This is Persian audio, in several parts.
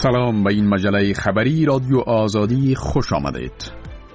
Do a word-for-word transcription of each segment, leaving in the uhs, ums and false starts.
سلام، به این مجله خبری رادیو آزادی خوش آمدید.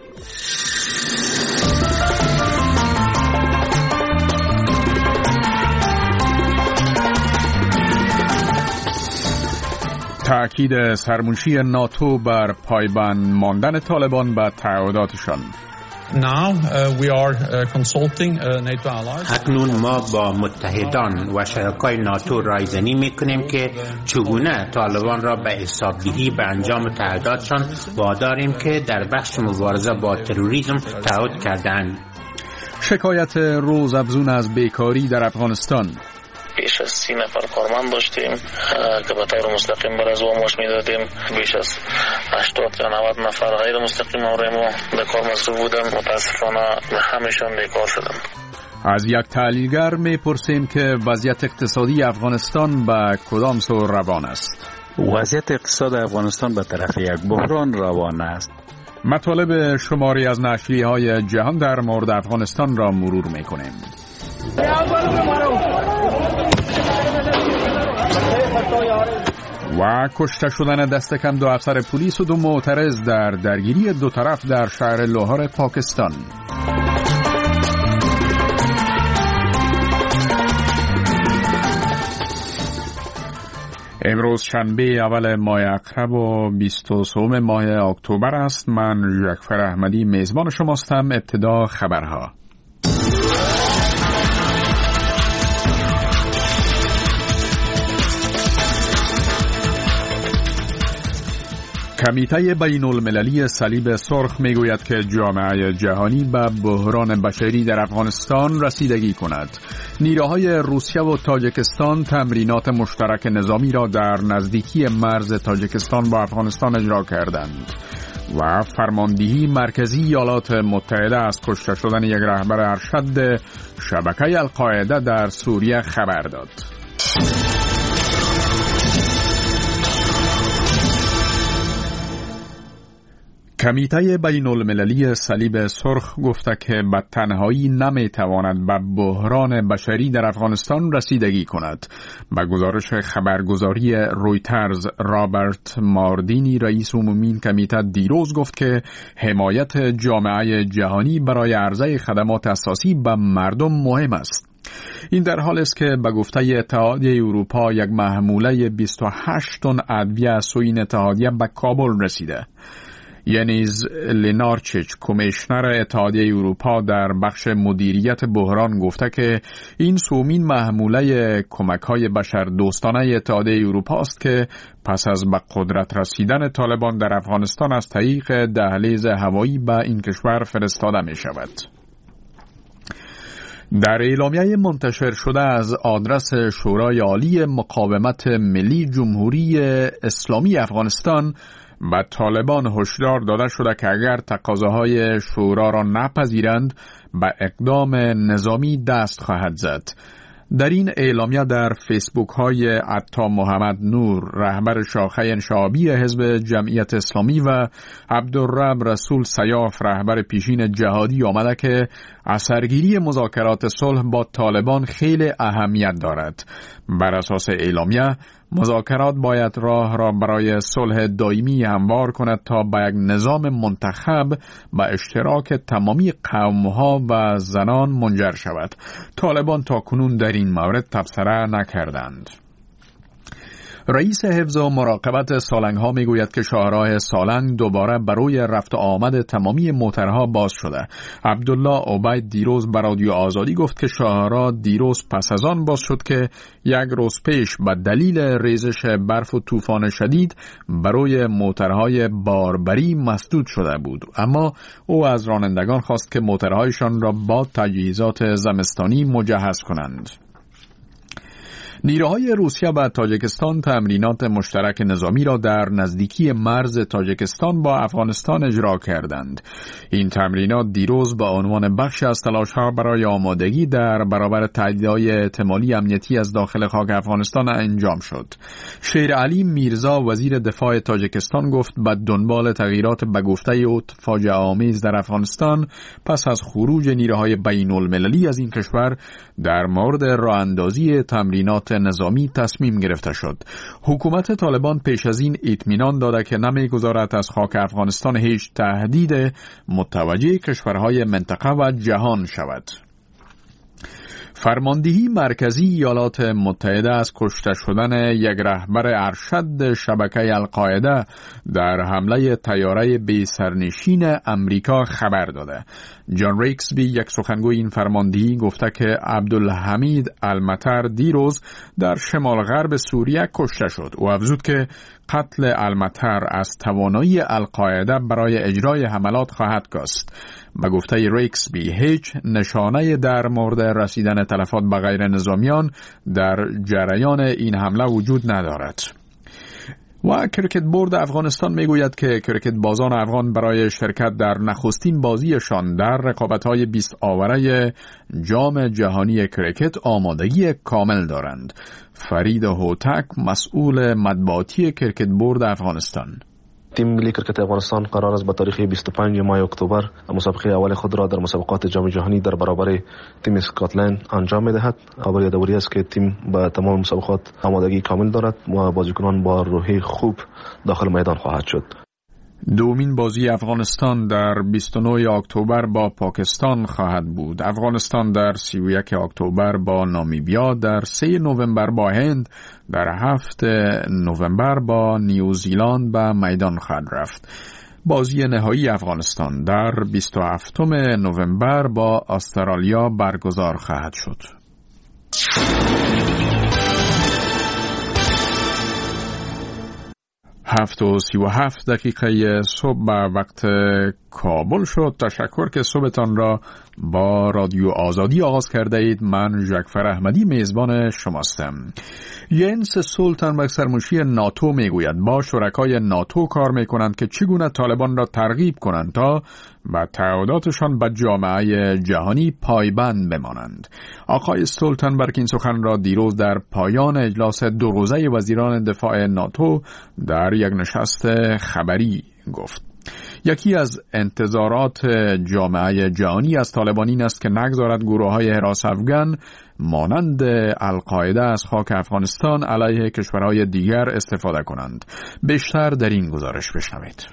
تأکید سرمنشی ناتو بر پایبند ماندن طالبان به تعهداتشان. Now, uh, we are uh, consulting uh, NATO allies. اکنون ما با متحدان و شرکای ناتو رایزنی میکنیم که چگونه طالبان را به حسابدهی به انجام تعهداتشان واداریم که در بخش مبارزه با تروریسم تعهد کردند. شکایت روزافزون از بیکاری در افغانستان. بیش از سی نفر کارمند داشتیم که به طور مستقیم بر از معاش میدادیم. بیش از هشتاد تا نود نفر غیر مستقیم ما به کار مصروف بودن. متاسفانه همشان بیکار شدن. از یک تحلیلگر میپرسیم که وضعیت اقتصادی افغانستان به کدام سو روان است؟ وضعیت اقتصاد افغانستان به طرف یک بحران روان است. مطالب شماری از نشریه‌های جهان در مورد افغانستان را مرور میکنیم. و کشته شدن دست کم دو افسر پلیس و دو معترض در درگیری دو طرف در شهر لاهور پاکستان. امروز شنبه اول ماه اکتبر و بیست و سوم ماه اکتبر است. من جعفر احمدی میزبان شماستم. ابتدا خبرها. کمیته بین المللی صلیب سرخ میگوید که جامعه جهانی به بحران بشری در افغانستان رسیدگی کند. نیروهای روسیه و تاجیکستان تمرینات مشترک نظامی را در نزدیکی مرز تاجیکستان با افغانستان اجرا کردند و فرماندهی مرکزی ایالات متحده از کشته شدن یک رهبر ارشد شبکه القاعده در سوریه خبر داد. کمیته بین المللی صلیب سرخ گفته که به تنهایی نمیتواند به بحران بشری در افغانستان رسیدگی کند. به گزارش خبرگزاری رویترز، رابرت ماردینی رئیس عمومی کمیته دیروز گفت که حمایت جامعه جهانی برای عرضه خدمات اساسی به مردم مهم است. این در حال است که به گفته اتحادیه اروپا یک محموله بیست و هشت تن ادویه از سوی این اتحادیه به کابل رسیده. ینیز لینارچیچ، کمیشنر اتحادیه اروپا در بخش مدیریت بحران گفته که این سومین محموله کمک‌های بشردوستانه اتحادیه اروپا است که پس از به قدرت رسیدن طالبان در افغانستان از طریق دهلیز هوایی به این کشور فرستاده می شود. در اعلامیه منتشر شده از آدرس شورای عالی مقاومت ملی جمهوری اسلامی افغانستان به طالبان هشدار داده شده که اگر تقاضاهای شورا را نپذیرند به اقدام نظامی دست خواهد زد. در این اعلامیه در فیسبوک های عطا محمد نور، رهبر شاخه انشعابی حزب جمعیت اسلامی، و عبدالرب رسول سیاف، رهبر پیشین جهادی، آمده که اثرگیری مذاکرات صلح با طالبان خیلی اهمیت دارد. بر اساس اعلامیه مذاکرات باید راه را برای صلح دائمی هموار کند تا به یک نظام منتخب به اشتراک تمامی قوم‌ها و زنان منجر شود. طالبان تا کنون در این مورد تبصره نکردند. رئیس حفظ و مراقبت سالنگ‌ها میگوید که شاهراه سالنگ دوباره برای رفت و آمد تمامی موترها باز شده. عبدالله عبید دیروز به رادیو آزادی گفت که شاهراه دیروز پس از آن باز شد که یک روز پیش به دلیل ریزش برف و طوفان شدید برای موترهای باربری مسدود شده بود، اما او از رانندگان خواست که موترهایشان را با تجهیزات زمستانی مجهز کنند. نیروهای روسیه و تاجیکستان تمرینات مشترک نظامی را در نزدیکی مرز تاجیکستان با افغانستان اجرا کردند. این تمرینات دیروز به عنوان بخش از تلاش‌ها برای آمادگی در برابر تهدیدهای احتمالی امنیتی از داخل خاک افغانستان انجام شد. شیر علی میرزا، وزیر دفاع تاجیکستان، گفت به دنبال تغییرات به گفته او فاجعه آمیز در افغانستان پس از خروج نیروهای بین المللی از این کشور در مورد راه اندازی تمرینات نظامی تصمیم گرفته شد. حکومت طالبان پیش از این اطمینان داده که نمیگذارد از خاک افغانستان هیچ تهدید متوجه کشورهای منطقه و جهان شود. فرماندهی مرکزی ایالات متحده از کشته شدن یک رهبر ارشد شبکه القاعده در حمله طیاره بی سرنشین امریکا خبر داده. جان ریکسبی، یک سخنگوی این فرماندهی، گفته که عبدالحمید المطر دیروز در شمال غرب سوریه کشته شد. او افزود که قتل المطر از توانایی القاعده برای اجرای حملات خواهد کاست. به گفته ریکسبی هیچ نشانه در مورد رسیدن تلفات به غیر نظامیان در جریان این حمله وجود ندارد. و کرکت بورد افغانستان میگوید که کرکت بازان افغان برای شرکت در نخستین بازیشان در رقابت‌های بیست آوره جام جهانی کرکت آمادگی کامل دارند. فرید هوتک، مسئول مطبوعاتی کرکت بورد افغانستان: تیم ملی کرکت افغانستان قرار است به تاریخ بیست و پنج ماه اکتبر مسابقه اول خود را در مسابقات جام جهانی در برابر تیم اسکاتلند انجام می‌دهد. خبر یادآوری است که تیم به تمام مسابقات آمادگی کامل دارد و بازیکنان با روحیه خوب داخل میدان خواهد شد. دومین بازی افغانستان در بیست و نه اکتبر با پاکستان خواهد بود. افغانستان در سی و یک اکتبر با نامیبیا، در سه نوامبر با هند، در هفت نوامبر با نیوزیلند به میدان خواهد رفت. بازی نهایی افغانستان در بیست و هفتم نوامبر با استرالیا برگزار خواهد شد. هفت و سی و هفت دقیقه صبح به وقت کابل شد. تشکر که صبحتان را با رادیو آزادی آغاز کرده اید. من جعفر احمدی میزبان شماستم. ینس استولتنبرگ سرمنشی ناتو میگوید با شرکای ناتو کار میکنند که چگونه طالبان را ترغیب کنند تا به تعهداتشان به جامعه جهانی پایبند بمانند. آقای استولتنبرگ این سخن را دیروز در پایان اجلاس دو روزه وزیران دفاع ناتو در یک نشست خبری گفت. یکی از انتظارات جامعه جهانی از طالبان این است که نگذارد گروه‌های حراس افغان مانند القاعده از خاک افغانستان علیه کشورهای دیگر استفاده کنند. بیشتر در این گزارش بشنوید.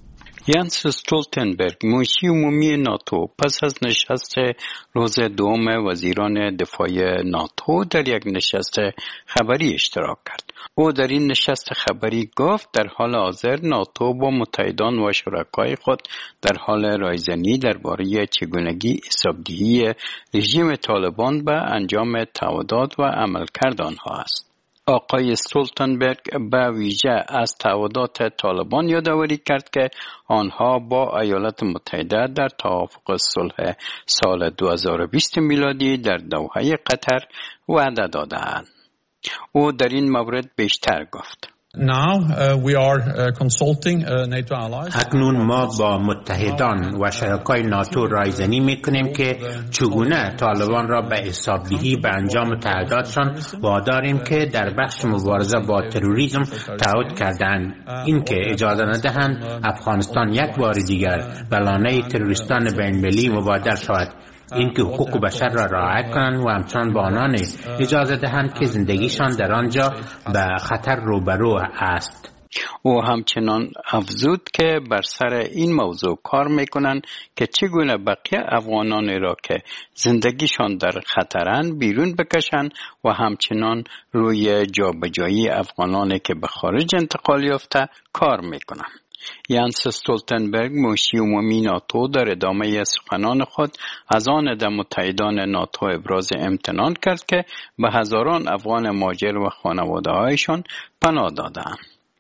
ینس استولتنبرگ، منشی عمومی ناتو، پس از نشست روز دوم وزیران دفاع ناتو در یک نشست خبری اشتراک کرد. او در این نشست خبری گفت در حال حاضر ناتو با متحدان و شرکای خود در حال رایزنی درباره چگونگی حسابدهی رژیم طالبان به انجام تعهدات و عملکرد آنها است. آقای استولتنبرگ به ویژه از تعهدات طالبان یادآوری کرد که آنها با ایالات متحده در توافق صلح سال دو هزار و بیست میلادی در دوحه قطر وعده دادند. او در این مورد بیشتر گفت. Now uh, we are uh, consulting uh, NATO allies. اکنون ما با متحدان و شرکای ناتو رایزنی میکنیم که چگونه طالبان را به حسابدهی به انجام تعهداتشان واداریم که در بخش مبارزه با تروریسم تعهد کردند. اینکه اجازه ندهند افغانستان یک بار دیگر به لانه تروریستان بین‌المللی مبادر شود. اینکه حقوق بشر را رعایت کنند و همچنان به آنان اجازه دهند که زندگیشان در آنجا به خطر روبرو است. او همچنان افزود که بر سر این موضوع کار میکنند که چگونه بقیه افغانان را که زندگیشان در خطرند بیرون بکشند و همچنان روی جابجایی افغانانی که به خارج انتقال یافته کار میکنند. ینس استولتنبرگ، منشی عمومی ناتو، در ادامه سخنان خود از آن در متحدان ناتو ابراز امتنان کرد که به هزاران افغان مهاجر و خانواده‌هایشان پناه دادند.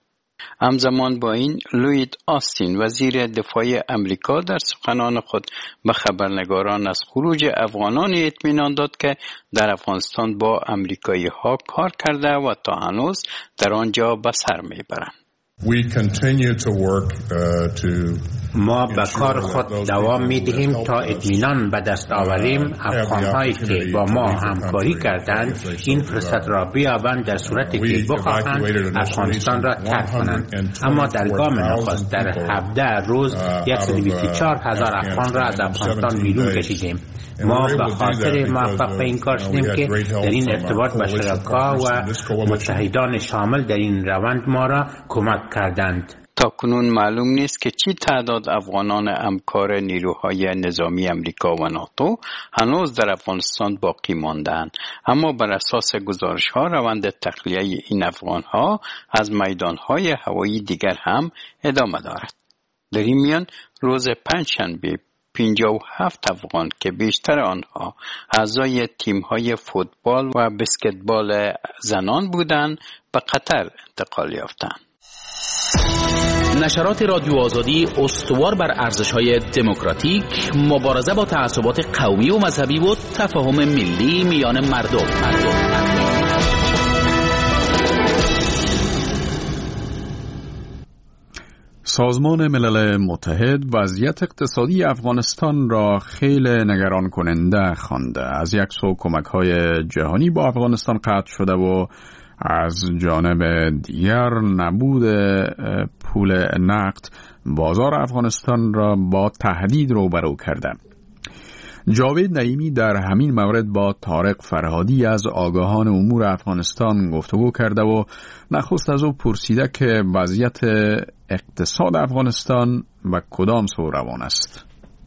همزمان با این لوید آستین، وزیر دفاع امریکا، در سخنان خود به خبرنگاران از خروج افغانان اطمینان داد که در افغانستان با امریکایی ها کار کرده و تا هنوز در آنجا به سر میبرند. We continue to work uh, to ما به کار خود دوام می دهیم تا اطمینان به دست آوریم افغان‌هایی که با ما همکاری کردند این فرصت را بیابند در صورتی که بخواهند افغانستان را ترک کنند. اما در گام نخست در هفده روز صد و بیست و چهار هزار افغان را از افغانستان بیرون کشیدیم. ما به خاطر موفق به این کار شدیم که در این ارتباط با شرکا و متحدان شامل در این روند ما را کمک کردند. تا کنون معلوم نیست که چی تعداد افغانان همکار نیروهای نظامی امریکا و ناتو هنوز در افغانستان باقی ماندند، اما بر اساس گزارش‌ها روند تخلیه این افغان‌ها از میدان‌های هوایی دیگر هم ادامه دارد. در این میان روز پنجشنبه پنجاه و هفت افغان که بیشتر آنها اعضای تیم‌های فوتبال و بسکتبال زنان بودند به قطر انتقال یافتند. نشرات رادیو آزادی استوار بر ارزش‌های دموکراتیک، مبارزه با تعصبات قومی و مذهبی و تفاهم ملی میان مردم. مردم. سازمان ملل متحد وضعیت اقتصادی افغانستان را خیلی نگران کننده خوانده. از یک سو کمک‌های جهانی با افغانستان قطع شده و از جانب دیگر نبود پول نقد بازار افغانستان را با تهدید روبرو کرده. جاوید نعیمی در همین مورد با طارق فرهادی از آگاهان امور افغانستان گفتگو کرده و نخست از او پرسیده که وضعیت اقتصاد افغانستان به کدام سو روان است.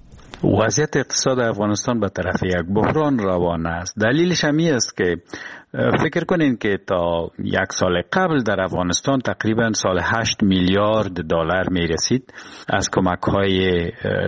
وضعیت اقتصاد افغانستان به طرف یک بحران روان است. دلیلش همی است که فکر کنین که تا یک سال قبل در افغانستان تقریبا سال هشت میلیارد دلار می رسید از کمک های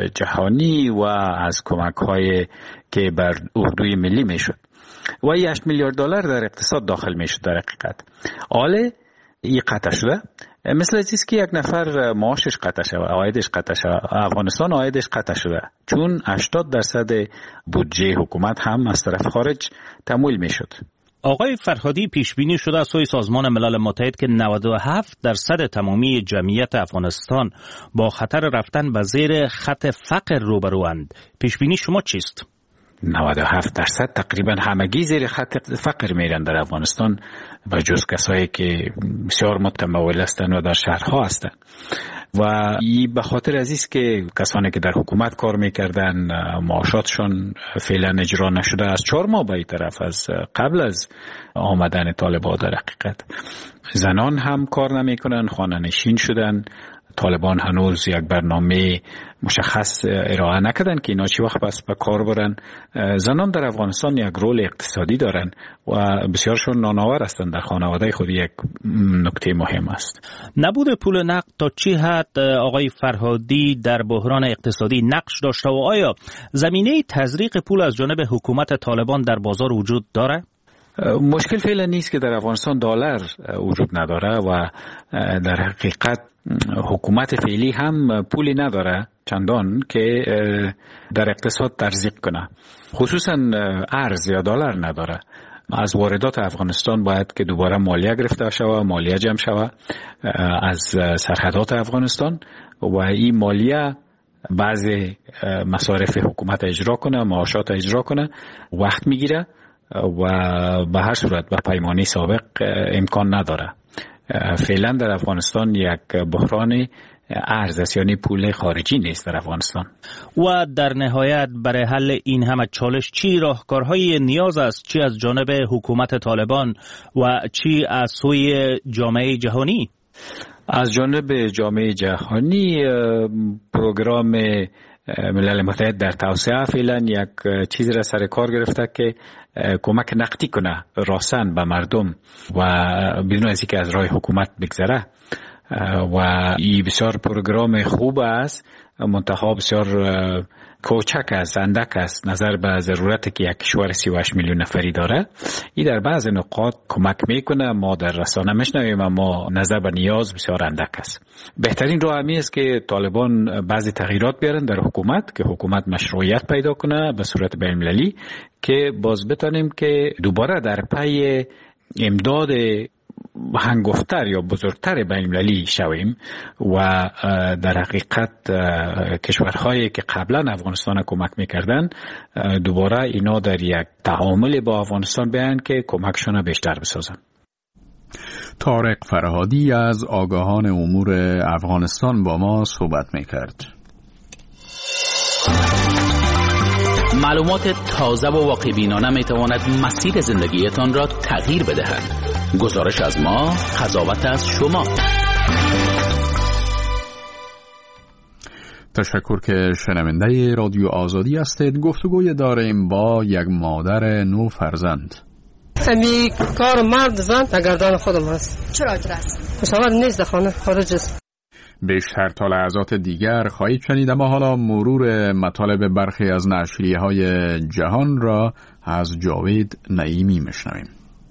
جهانی و از کمک های که بر اردوی ملی می شد و این هشت میلیارد دلار در اقتصاد داخل می شد. در حقیقت حالا این قطع شده، مثل چیزی که یک نفر معاشش قطع شده، عایدش قطع شده. افغانستان عایدش قطع شده چون هشتاد درصد بودجه حکومت هم از طرف خارج تمویل می شد. آقای فرهادی، پیش بینی شده از سوی سازمان ملل متحد که نود و هفت درصد تمامی جمعیت افغانستان با خطر رفتن به زیر خط فقر روبروند. پیش بینی شما چیست؟ نود و هفت درصد تقریبا همگی زیر خط فقر میرن در افغانستان، و جز کسایی که بسیار متمول هستند و در شهرها هستند. و این به خاطر از است که کسانی که در حکومت کار میکردن معاشاتشون فعلا اجرا نشده از چهار ماه به این طرف، از قبل از آمدن طالبان. در حقیقت زنان هم کار نمیکنن، خانه نشین شدن. طالبان هنوز یک برنامه مشخص ارائه نکردن که اینا چی وقت پس به کار برن. زنان در افغانستان یک رول اقتصادی دارن و بسیارشون نانآور هستند در خانواده خود. یک نکته مهم است. نبود پول نقد تا چی حد آقای فرهادی در بحران اقتصادی نقش داشته و آیا زمینه تزریق پول از جانب حکومت طالبان در بازار وجود داره؟ مشکل فعلا نیست که در افغانستان دلار وجود نداره و در حقیقت حکومت فعلی هم پولی نداره چندان که در اقتصاد تزریق کنه، خصوصا ارز یا دلار نداره. از واردات افغانستان باید که دوباره مالیه گرفته شود، مالیه جمع شود از سرحدات افغانستان و این مالیه بعضی مصارف حکومت اجرا کنه، معاشات اجرا کنه، وقت میگیره و به هر صورت به پیمانی سابق امکان نداره. فعلا در افغانستان یک بحران ارز است، یعنی پول خارجی نیست در افغانستان. و در نهایت برای حل این همه چالش چی راهکارهای نیاز است، چی از جانب حکومت طالبان و چی از سوی جامعه جهانی؟ از جانب جامعه جهانی پروگرام ملل متحد در توسعه فعلا یک چیزی را سر کار گرفته که کمک نقدی کنه راسن به مردم و بدون از اینکه از راه حکومت بگذره. و این بسیار پروگرام خوب است، منتها بسیار کوچک است، اندک است نظر به ضرورتی که یک کشور سی و هشت میلیون نفری داره. این در بعض نقاط کمک میکنه، ما در رسانه میشنویم، اما نظر به نیاز بسیار اندک است. بهترین راه همی است که طالبان بعضی تغییرات بیارن در حکومت که حکومت مشروعیت پیدا کنه به صورت بین‌المللی، که باز بتانیم که دوباره در پی امداد هنگفتر یا بزرگتر بین المللی شویم و در حقیقت کشورهایی که قبلا افغانستان کمک میکردن دوباره اینا در یک تعامل با افغانستان بیان که کمکشون بیشتر بسازن. طارق فرهادی از آگاهان امور افغانستان با ما صحبت میکرد. معلومات تازه و واقع بینانه می تواند مسیر زندگیتان را تغییر بدهد. گزارش از ما، قضاوت از شما. تشکر که شنونده رادیو آزادی هستید. گفتگوی داریم با یک مادر نو فرزند. امی کار مرد زن در گردن خودم هست. چرا است؟ مشاور نیست، در خانه خارج است. بیشتر تا لحظات دیگر خواهید شنید، اما حالا مرور مطالب برخی از نشریه‌های جهان را از جاوید نعیمی میشنویم.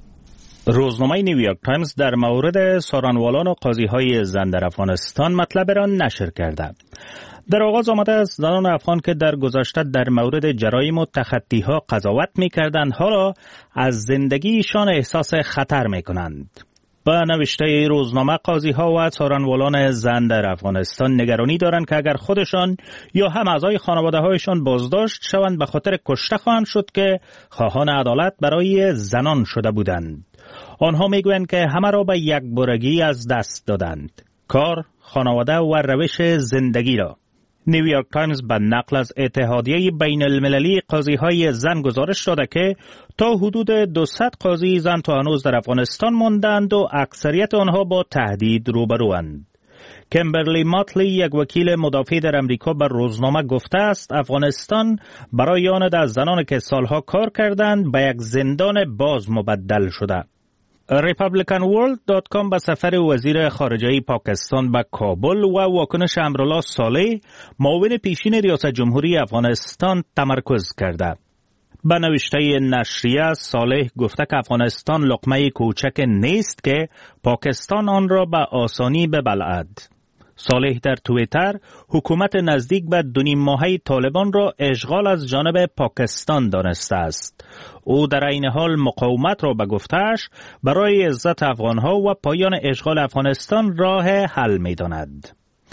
روزنامه نیویورک تایمز در مورد سارنوالان و قاضی‌های زن در افغانستان مطلب را نشر کرده. در آغاز آمده است زنان افغان که در گذشته در مورد جرایم و تخطی‌ها قضاوت می‌کردند حالا از زندگیشان احساس خطر می‌کنند. با نوشته روزنامه قاضی‌ها و سارنوالان زن در افغانستان نگرانی دارند که اگر خودشان یا هم اعضای خانواده‌هایشان بازداشت شوند به خاطر کشته خواهند شد که خواهان عدالت برای زنان شده بودند. آنها میگویند که همه را به یک بارگی از دست دادند: کار، خانواده و روش زندگی را. نیویورک تایمز به نقل از اتحادیه بین المللی قاضی‌های زن گزارش داده که تا حدود دویست قاضی زن تا هنوز در افغانستان ماندند و اکثریت آنها با تهدید روبروند. کمبرلی ماتلی، یک وکیل مدافع در امریکا، به روزنامه گفته است افغانستان برای آن از زنان که سالها کار کردند به یک زندان باز مبدل شده. ریپابلیکن ورلد دات کام به سفر وزیر خارجه پاکستان به کابل و واکنش امرالله صالح، معاون پیشین ریاست جمهوری افغانستان، تمرکز کرده. به نوشته نشریه صالح گفته که افغانستان لقمه کوچک نیست که پاکستان آن را به آسانی ببلعد. صالح در توییتر حکومت نزدیک به دو نیم ماهه طالبان را اشغال از جانب پاکستان دانسته است. او در این حال مقاومت را به گفته‌اش برای عزت افغانها و پایان اشغال افغانستان راه حل می‌داند.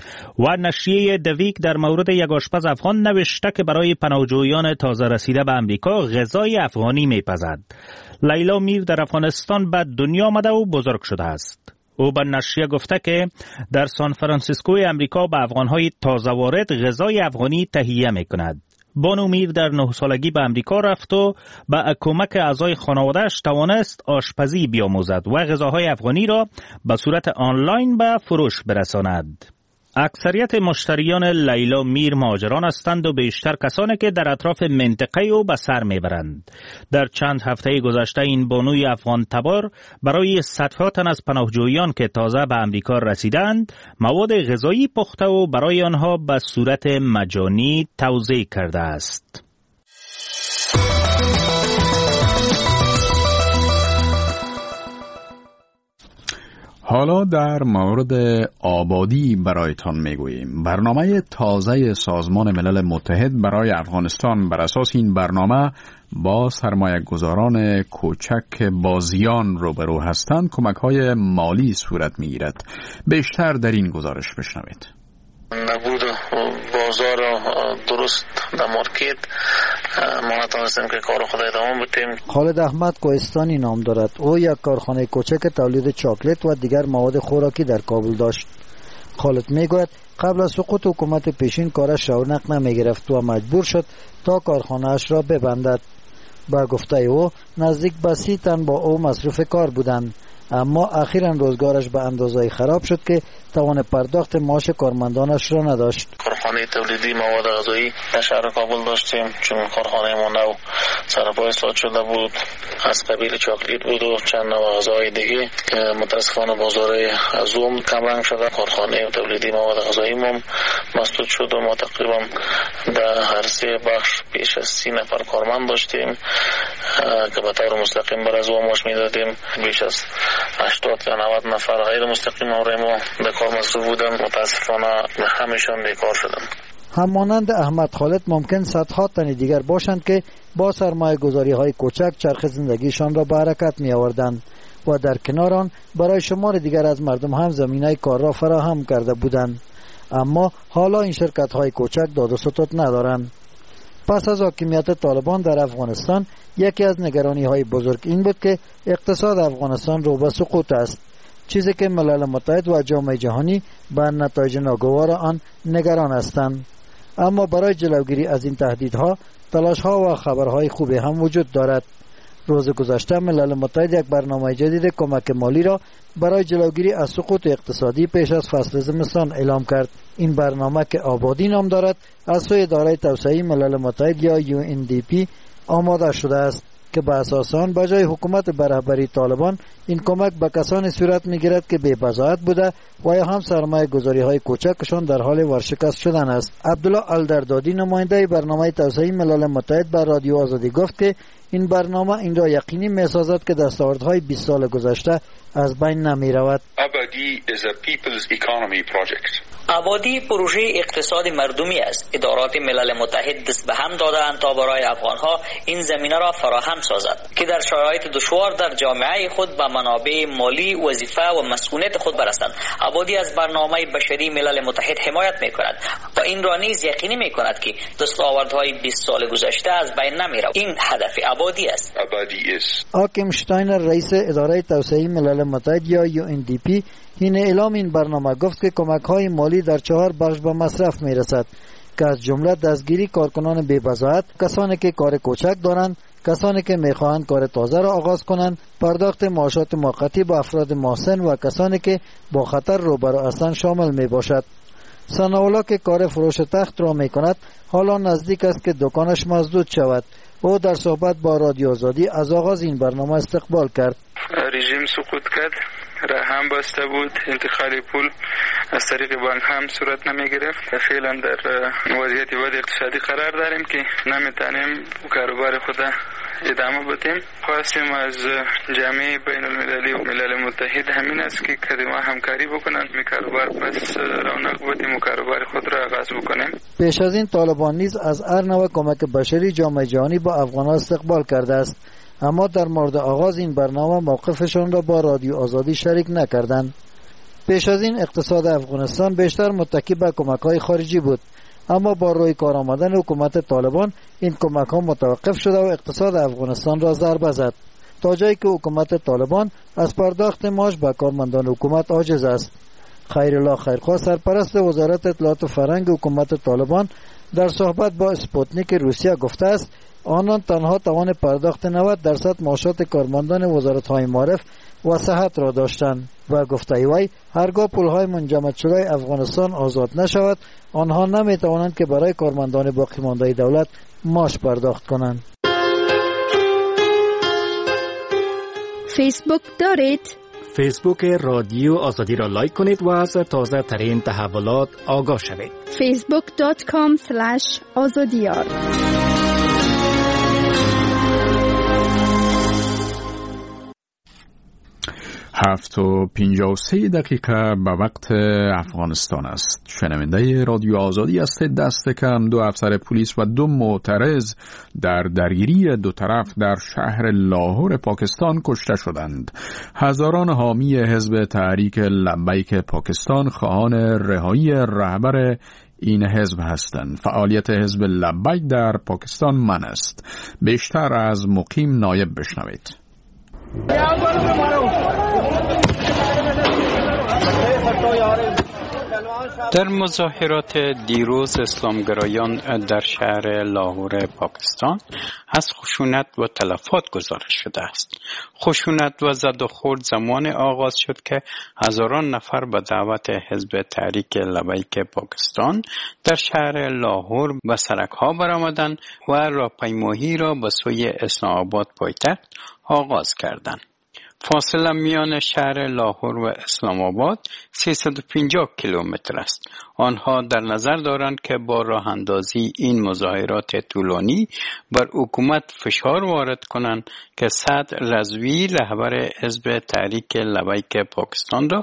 و نشریه دویک در مورد یک آشپز افغان نوشته که برای پناهجویان تازه رسیده به امریکا غذای افغانی می‌پزد. لیلا میر در افغانستان به دنیا آمده و بزرگ شده است. او به نشریه گفته که در سان فرانسیسکو امریکا به افغانهای تازه وارد غذای افغانی تهیه می‌کند. بانو میر در نه سالگی به امریکا رفت و با کمک اعضای خانواده‌اش توانست آشپزی بیاموزد و غذاهای افغانی را به صورت آنلاین به فروش برساند. اکثریت مشتریان لیلا میر مهاجران هستند و بیشتر کسانی که در اطراف منطقه او به سر میبرند. در چند هفته گذشته این بانوی افغان تبار برای صدها تن از پناهجویان که تازه به امریکا رسیدند مواد غذایی پخته و برای آنها به صورت مجانی توزیع کرده است. حالا در مورد آبادی برایتان میگوییم. برنامه تازه سازمان ملل متحد برای افغانستان بر اساس این برنامه با سرمایه گذاران کوچک با زیان روبرو هستند کمک‌های مالی صورت میگیرد. بیشتر در این گزارش بشنوید. نبود بازار درست در مارکت ما نتونستیم که کار خود ادامه بدیم. خالد احمد کوهستانی نام دارد. او یک کارخانه کوچک تولید چاکلت و دیگر مواد خوراکی در کابل داشت. خالد میگوید قبل از سقوط حکومت پیشین کارش رونق نمیگرفت و مجبور شد تا کارخانه‌اش را ببندد. با گفته او نزدیک به سی تن با او مصروف کار بودند، اما اخیراً روزگارش به اندازه خراب شد که توان پرداخت معاش کارمندانش را نداشت. کارخانه تولیدی مواد غذایی در شهر کابل داشتیم، چون کارخانه ما نو سرپای استاد شده بود، از قبیل چاکلیت بود و چند نوع غذای دیگه که متاسفانه بازار از اون کم رنگ شده. کارخانه تولیدی مواد غذایی ما مسدود شد و ما تقریبا در هر سه بخش بیش از سی نفر کارمند داشتیم که به طور مستقیم بر از او معاش میدادیم. بیش از هشتاد یا نود نفر غیر مستقیم ما به کار مصروف بودن. متاسفانه همیشان بیکار شدن. همانند احمد خالد ممکن صدها تن دیگر باشند که با سرمایه گذاری های کوچک چرخ زندگیشان را به حرکت می آوردند. و در کنار آن برای شمار دیگر از مردم هم زمینه کار را فراهم کرده بودند. اما حالا این شرکت های کوچک داد و ستد ندارند. پس از حاکمیت طالبان در افغانستان یکی از نگرانی های بزرگ این بود که اقتصاد افغانستان رو به سقوط است، چیزی که ملل متحد و جامعه جهانی بر نتایج ناگوار آن نگران هستند. اما برای جلوگیری از این تهدیدها تلاش‌ها و خبرهای خوبی هم وجود دارد. روز گذشته ملل متحد یک برنامه جدید کمک مالی را برای جلوگیری از سقوط اقتصادی پیش از فصل زمستان اعلام کرد. این برنامه که آبادی نام دارد از سوی اداره توسعه ملل متحد یا یو ان دی پی آماده شده است که به اساس آن به جای حکومت به رهبری طالبان این کمک به کسانی صورت می‌گیرد که بی بضاعت بوده و یا هم سرمایه گذاری های کوچکشان در حال ورشکست شدن است. عبدالله الدردادی نماینده برنامه توسعه ملل متحد بر رادیو آزادی گفت که این برنامه این را یقینی می‌سازد که دستاوردهای بیست سال گذشته از بین نمی‌رود. آبادی is a people's economy project. آبادی پروژه اقتصاد مردمی است. ادارات ملل متحد دست به هم داده‌اند تا برای افغان‌ها این زمینه را فراهم سازد که در شرایط دشوار در جامعه خود به منابع مالی، وظیفه و مسئولیت خود برسند. آبادی از برنامه بشری ملل متحد حمایت می‌کند و این را نیز یقینی می‌کند که دستاوردهای بیست سال گذشته از بین نمی‌رود. این هدف آبادی است. آبادی است. آکیم شتاینر رئیس اداره توسعه ملل متحد یا یو ان دی پی حین اعلام این برنامه گفت که کمک‌های مالی در چهار بخش به مصرف می‌رسد که از جمله دستگیری کارکنان بی بضاعت، کسانی که کار کوچک دارند، کسانی که می‌خواهند کار تازه را آغاز کنند، پرداخت معاشات موقتی به افراد محسن و کسانی که با خطر روبرو هستند شامل می‌باشد. ثناءالله که کار فروش تخت را می‌کند حالا نزدیک است که دکانش مسدود شود. او در صحبت با رادیو آزادی از آغاز این برنامه استقبال کرد. رژیم سقوط کرد، راه هم بسته بود، انتقال پول از طریق بانک هم صورت نمی گرفت. فعلا در وضعیت بد اقتصادی قرار داریم که نمیتونیم کاروبار خود ادامه بدیم. خواستیم از جامعه بین المللی و ملل متحد همین است که کدام همکاری بکنند می کاروبار پس رونق بدیم و کاروبار خود را آغاز بکنیم. پیش از این طالبان نیز از هر نوع کمک بشری جامعه جهانی با افغانان استقبال کرده است، اما در مورد آغاز این برنامه موقفشان را با رادیو آزادی شریک نکردند. پیش از این اقتصاد افغانستان بیشتر متکی به کمک‌های خارجی بود، اما با روی کار آمدن حکومت طالبان این کمک‌ها متوقف شده و اقتصاد افغانستان را ضربه زد، تا جایی که حکومت طالبان از پرداخت معاش به کارمندان حکومت عاجز است. خیرالله خیرخواه سرپرست وزارت اطلاعات و فرهنگ حکومت طالبان در صحبت با اسپوتنیک روسیه گفته است آنان تنها توان پرداخت نود درصد معاشات کارمندان وزارت‌های معارف و صحت را داشتند و گفته وی هرگاه پول‌های منجمد شده افغانستان آزاد نشود آنها نمی‌توانند که برای کارمندان باقی مانده دولت معاش پرداخت کنند. فیسبوک دارید؟ فیسبوک رادیو آزادی را لایک کنید و از تازه ترین تحولات آگاه شوید. فیسبوک دات کام اسلش آزادیار. هفت و پنجاه و سه دقیقه به وقت افغانستان است. شنونده رادیو آزادی است. دست کم دو افسر پلیس و دو معترض در درگیری دو طرف در شهر لاهور پاکستان کشته شدند. هزاران حامی حزب تحریک لبیک پاکستان خواهان رهایی رهبر این حزب هستند. فعالیت حزب لبیک در پاکستان منع است. بیشتر از مقیم نایب بشنوید. در مظاهرات دیروز اسلامگرایان در شهر لاهور پاکستان از خشونت و تلفات گزارش شده است. خشونت و زد و خورد زمان آغاز شد که هزاران نفر به دعوت حزب تحریک لبیک پاکستان در شهر لاهور به سرک‌ها برآمدند و راهپیمایی را به سوی اسلام آباد پایتخت آغاز کردند. فاصله میان شهر لاهور و اسلام آباد سیصد و پنجاه کیلومتر است. آنها در نظر دارند که با راه اندازی این مظاهرات طولانی بر حکومت فشار وارد کنند که سعد رضوی رهبر حزب تحریک لبیک پاکستان را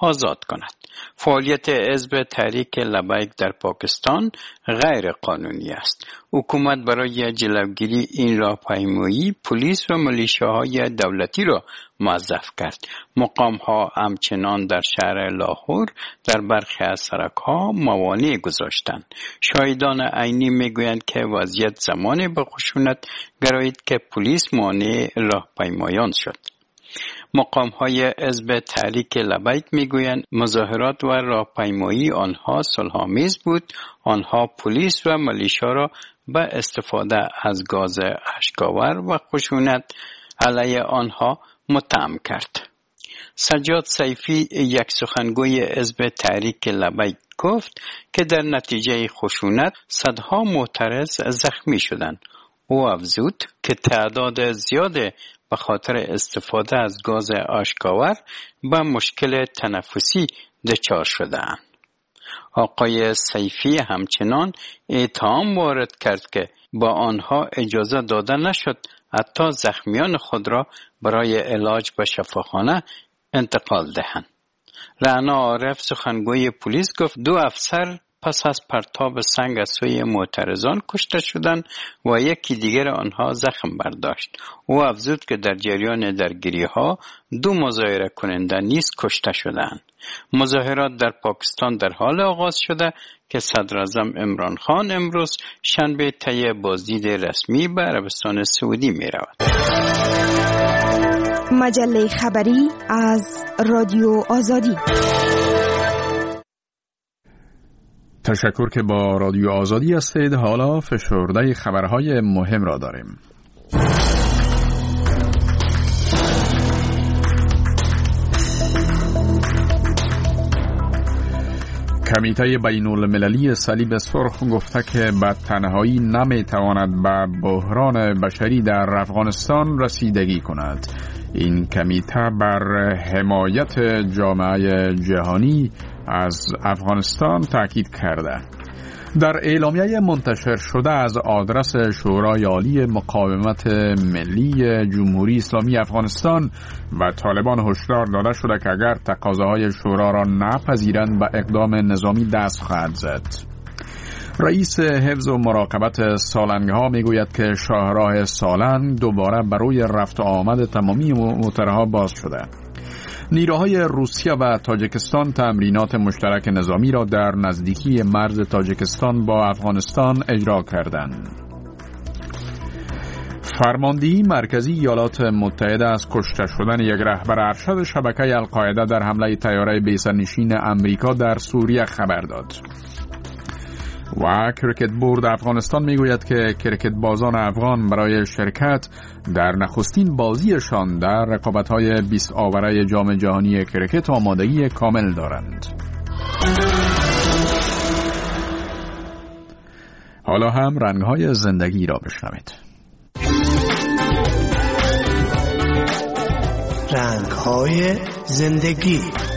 آزاد کند. فعالیت حزب تحریک لبیک در پاکستان غیر قانونی است. حکومت برای جلوگیری این راهپیمایی پلیس و ملیشیاهای دولتی را موظف کرد. مقام‌ها همچنان در شهر لاهور در برخی از سرک‌ها موانع گذاشتند. شاهدان عینی میگویند که وضعیت زمانی به خشونت گرایید که پلیس مانع راهپیمایان شد. مقام‌های حزب تحریک لبیک میگویند مظاهرات و راهپیمایی آنها صلح‌آمیز بود. آنها پلیس و میلیشیا را به استفاده از گاز اشک‌آور و خشونت علیه آنها متهم کرد. سجاد سیفی، یک سخنگوی حزب تحریک لبیک، گفت که در نتیجه خشونت صدها معترض زخمی شدند. او افزود که تعداد زیاد به خاطر استفاده از گاز اشک‌آور به مشکل تنفسی دچار شدند. آقای سیفی همچنان اتهام وارد کرد که با آنها اجازه داده نشد حتی زخمیان خود را برای علاج به شفاخانه انتقال دهند. رعنا عارف، سخنگوی پلیس، گفت دو افسر پس از پرتاب سنگ از سوی معترضان کشته شدند و یکی دیگر آنها زخم برداشت. او افزود که در جریان درگیری‌ها دو مظاهره کننده نیز کشته شدند. مظاهرات در پاکستان در حال آغاز شده که صدر اعظم عمران خان امروز شنبه طی بازدید رسمی به عربستان سعودی می رود. مجله خبری از رادیو آزادی. تشکر که با رادیو آزادی هستید. حالا فشرده خبرهای مهم را داریم. کمیته بین المللی صلیب سرخ گفته که به تنهایی نمیتواند به بحران بشری در افغانستان رسیدگی کند. این کمیته بر حمایت جامعه جهانی از افغانستان تاکید کرده. در اعلامیه منتشر شده از آدرس شورای عالی مقاومت ملی جمهوری اسلامی افغانستان و طالبان هشدار داده شده که اگر تقاضاهای شورا را نپذیرند به اقدام نظامی دست خواهد زد. رئیس حفظ و مراقبت سالنگ ها میگوید که شاهراه سالنگ دوباره برای رفت و آمد تمامی موترها باز شده. نیروهای روسیه و تاجیکستان تمرینات مشترک نظامی را در نزدیکی مرز تاجیکستان با افغانستان اجرا کردند. فرماندهی مرکزی ایالات متحده از کشته شدن یک رهبر ارشد شبکه القاعده در حمله طیاره بی‌سرنشین امریکا در سوریه خبر داد. و کرکت بورد افغانستان میگوید که کرکت بازان افغان برای شرکت در نخستین بازیشان در رقابت‌های بیست آوره جام جهانی کرکت آمادگی کامل دارند. حالا هم رنگ‌های زندگی را بشنوید. رنگ‌های زندگی.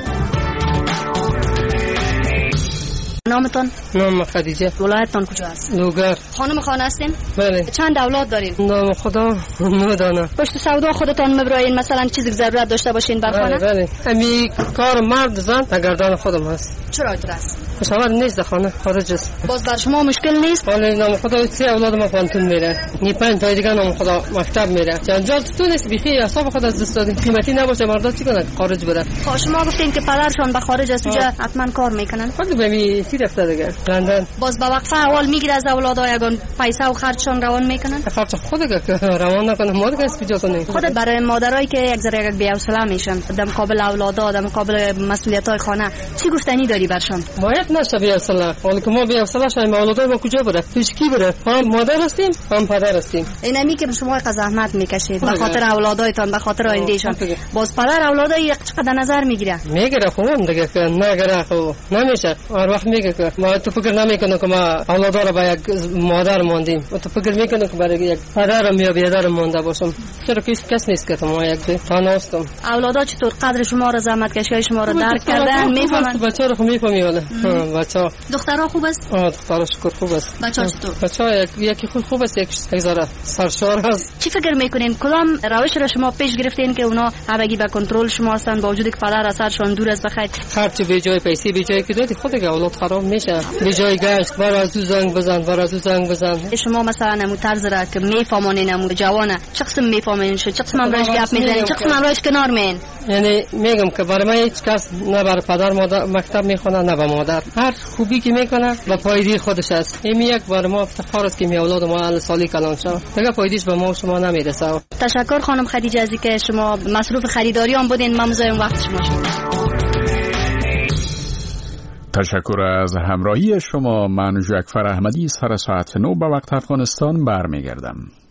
نامتان؟ نام خدیجه. ولایتتان کجا است؟ لوگر. خانم خانه هستین؟ بله. چند اولاد دارین؟ نام خدا نمیدانم. پشت سودا خودتان مبراین مثلا چیزی که ضرورت داشته باشین بر خانه؟ بله بله. امی کار مرد زن در گردن خودم هست. چرا اینطور است؟ مشاور نیست در خانه، خارج است. باز بر شما مشکل نیست؟ بله، نام خدا سه اولاد ما پانتون میره. نی پنج تا دیگه نام خدا مکتب میره. جنجال تو نیست بیخی حساب خود از دست دادیم. قیمتی نباشه مردا چی کنن؟ خارج بره. خب شما گفتین که پدرشون به خارج است، اونجا حتما کار میکنن. خود به می سی رفته دیگه. لندن. باز با وقفه اول میگیره از اولادها یگان پیسه و خرجشون روان میکنن؟ خرج خود که روان نکنه ما دیگه از کجا کنه؟ خود برای مادرایی که یک ذره یک بی‌حوصله میشن در مقابل اولادها، در مقابل مسئولیت‌های خانه، چی گفتنی داری برشون؟ باید نشه بی‌حوصله. ولی که ما بی‌حوصله شایم اولادای ما کجا بره؟ پیش کی بره؟ هم مادر هستیم، هم پدر هستیم. اینمی که شما زحمت میکشید به خاطر اولادایتان، به خاطر آیندهشان، باز پدر اولادای چقدر نظر میگیره؟ میگیره خوب دیگه که نگیره خوب نمیشه. هر وقت میگه که ما تو فکر نمیکنه که ما اولادا رو با یک مادر ماندیم، تو فکر میکنه که برای یک پدر یا بیادر مونده باشم. چرا کس کس نیست که ما یک تنها هستم. اولادا چطور قدر شما رو، زحمت کشی شما رو درک کردن، میفهمن؟ بچه‌ها رو میفهمی ولی بچه‌ها دخترها خوب است؟ آه دخترها شکر خوب است. بچه‌ها چطور؟ بچه‌ها یک یکی خوب خوب است، یک ذره سرشار است. چی فکر میکنین کدام روش را شما پیش گرفتین که اونا همگی به کنترل شما هستند با وجودی که پدر از سرشان دور است بخیر؟ خرچ به جای پیسه به جای که دادی خودت اولاد خراب میشه. به جای گشت بر از زنگ بزن بر از زنگ بزن. شما مثلا نمو طرز را که میفهمونین نمو جوانه چه قسم میفهمین چه قسم امروز گپ میزنین چه قسم امروز کنار مین؟ یعنی میگم که برای من هیچ کس نه برای پدر مادر مکتب میخونه نه به مادر، هر خوبی که میکنه و پایدی خودش است. این یک برای ما افتخار است که می اولاد ما اهل سالی کلان شد، دیگه پایدیش به ما شما نمیرسه. تشکر خانم خدیجه از اینکه شما مصروف خریداری هم بودین، من مزاحم وقت شما شدم. تشکر از همراهی شما. من جعفر احمدی سر ساعت نو به وقت افغانستان برمیگردم.